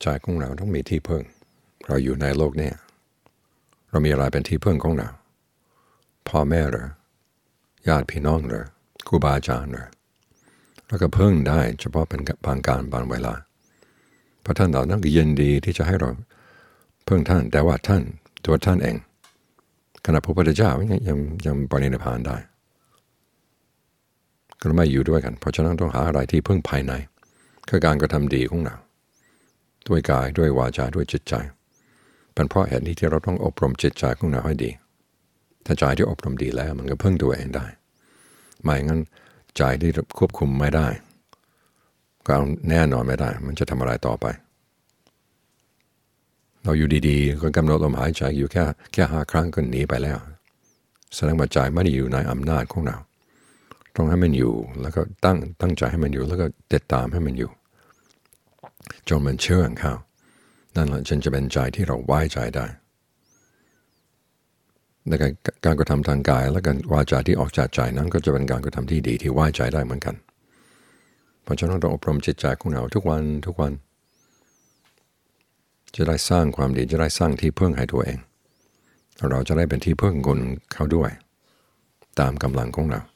ใจของเราต้องมีที่พึ่งเราอยู่ในโลกนี้เรามีอะไรเป็นที่พึ่งของเราพ่อแม่หรือญาติพี่น้องหรือครูบาอาจารย์หรือแล้วก็พึ่งได้เฉพาะเป็นบางการบางเวลาเพราะท่านเหล่านั้นก็ยินดีที่จะให้เราพึ่งท่านแต่ว่าท่านตัวท่านเองขณะพระพุทธเจ้ายังปรินิพพานได้ก็ไม่อยู่ด้วยกันเพราะฉะนั้นต้องหาอะไรที่พึ่งภายในคือการกระทำดีของเราด้วยกายด้วยวาจาด้วยจิตใจเป็นเพราะเหตุนี้ที่เราต้องอบรมจิตใจของเราให้ดีถ้าใจที่อบรมดีแล้วมันก็พึ่งตัวเองได้ไม่งั้นใจที่ควบคุมไม่ได้ก็เอาแน่นอนไม่ได้มันจะทำอะไรต่อไปเราอยู่ดีๆก็กำหนดลมหายใจอยู่แค่5 ครั้งก็หนีไปแล้วแสดงว่าใจไม่ได้อยู่ในอำนาจของเราต้องให้มันอยู่แล้วก็ตั้งใจให้มันอยู่แล้วก็ติดตามให้มันอยู่จนมันเชื่องเข้านั่นแหละจึงจะเป็นใจที่เราไว้ใจได้ในการกระทำทางกายและการวาจาที่ออกจากใจนั้นก็จะเป็นการกระทำที่ดีที่ไว้ใจได้เหมือนกันเพราะฉะนั้นเราอบรมจิตใจของเราทุกวันจะได้สร้างความดีจะได้สร้างที่พึ่งให้ตัวเองเราจะได้เป็นที่พึ่งคนเขาด้วยตามกำลังของเรา